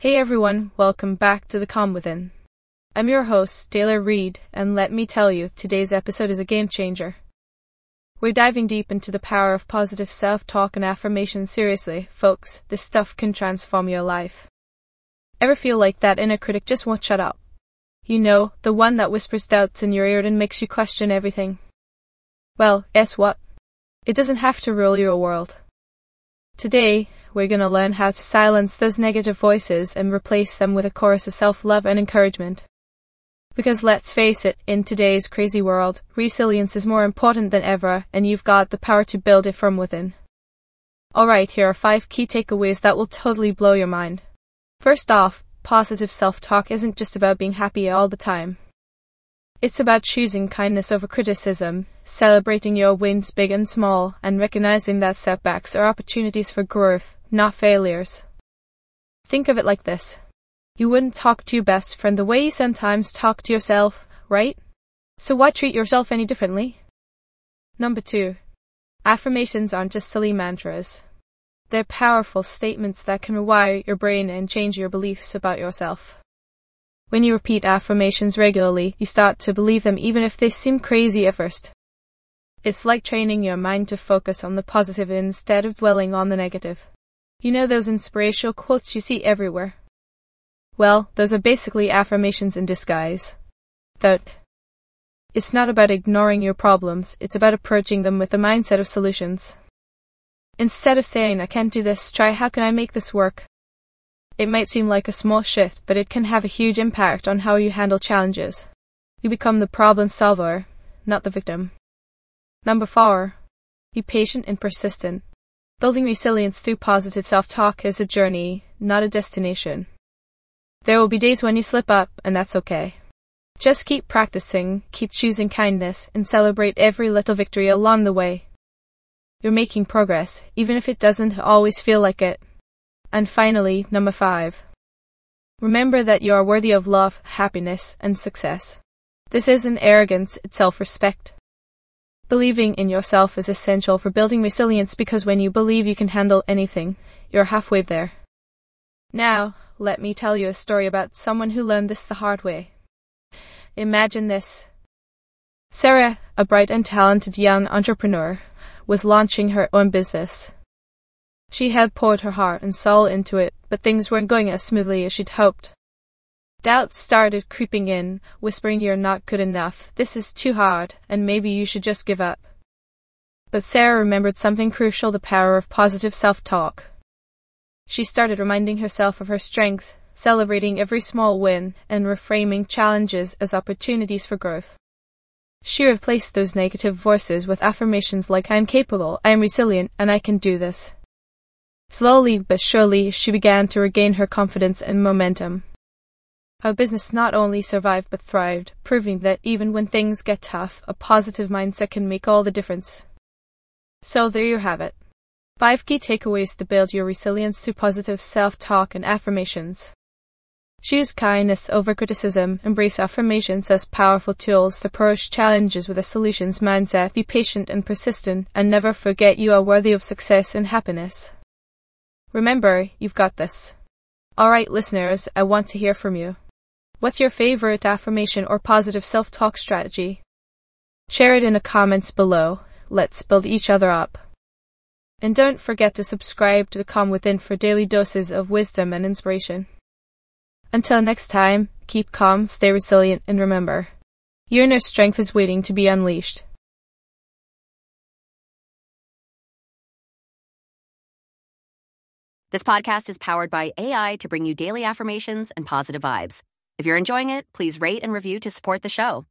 Hey everyone, welcome back to The Calm Within. I'm your host, Taylor Reed, and let me tell you, today's episode is a game changer. We're diving deep into the power of positive self-talk and affirmation. Seriously, folks, this stuff can transform your life. Ever feel like that inner critic just won't shut up? You know, the one that whispers doubts in your ear and makes you question everything. Well, guess what? It doesn't have to rule your world. Today, we're gonna learn how to silence those negative voices and replace them with a chorus of self-love and encouragement. Because let's face it, in today's crazy world, resilience is more important than ever, and you've got the power to build it from within. Alright, here are 5 key takeaways that will totally blow your mind. First off, positive self-talk isn't just about being happy all the time. It's about choosing kindness over criticism, celebrating your wins big and small, and recognizing that setbacks are opportunities for growth, not failures. Think of it like this. You wouldn't talk to your best friend the way you sometimes talk to yourself, right? So why treat yourself any differently? Number 2. Affirmations aren't just silly mantras. They're powerful statements that can rewire your brain and change your beliefs about yourself. When you repeat affirmations regularly, you start to believe them even if they seem crazy at first. It's like training your mind to focus on the positive instead of dwelling on the negative. You know those inspirational quotes you see everywhere? Well, those are basically affirmations in disguise. It's not about ignoring your problems, it's about approaching them with a mindset of solutions. Instead of saying, I can't do this, try how can I make this work? It might seem like a small shift, but it can have a huge impact on how you handle challenges. You become the problem solver, not the victim. Number 4. Be patient and persistent. Building resilience through positive self-talk is a journey, not a destination. There will be days when you slip up, and that's okay. Just keep practicing, keep choosing kindness, and celebrate every little victory along the way. You're making progress, even if it doesn't always feel like it. And finally, number 5. Remember that you are worthy of love, happiness, and success. This isn't arrogance, it's self-respect. Believing in yourself is essential for building resilience because when you believe you can handle anything, you're halfway there. Now, let me tell you a story about someone who learned this the hard way. Imagine this. Sarah, a bright and talented young entrepreneur, was launching her own business. She had poured her heart and soul into it, but things weren't going as smoothly as she'd hoped. Doubts started creeping in, whispering you're not good enough, this is too hard, and maybe you should just give up. But Sarah remembered something crucial, the power of positive self-talk. She started reminding herself of her strengths, celebrating every small win, and reframing challenges as opportunities for growth. She replaced those negative voices with affirmations like I am capable, I am resilient, and I can do this. Slowly but surely, she began to regain her confidence and momentum. Her business not only survived but thrived, proving that even when things get tough, a positive mindset can make all the difference. So there you have it. 5 key takeaways to build your resilience through positive self-talk and affirmations. Choose kindness over criticism, embrace affirmations as powerful tools to approach challenges with a solutions mindset, be patient and persistent, and never forget you are worthy of success and happiness. Remember, you've got this. Alright listeners, I want to hear from you. What's your favorite affirmation or positive self-talk strategy? Share it in the comments below. Let's build each other up. And don't forget to subscribe to The Calm Within for daily doses of wisdom and inspiration. Until next time, keep calm, stay resilient, and remember, your inner strength is waiting to be unleashed. This podcast is powered by AI to bring you daily affirmations and positive vibes. If you're enjoying it, please rate and review to support the show.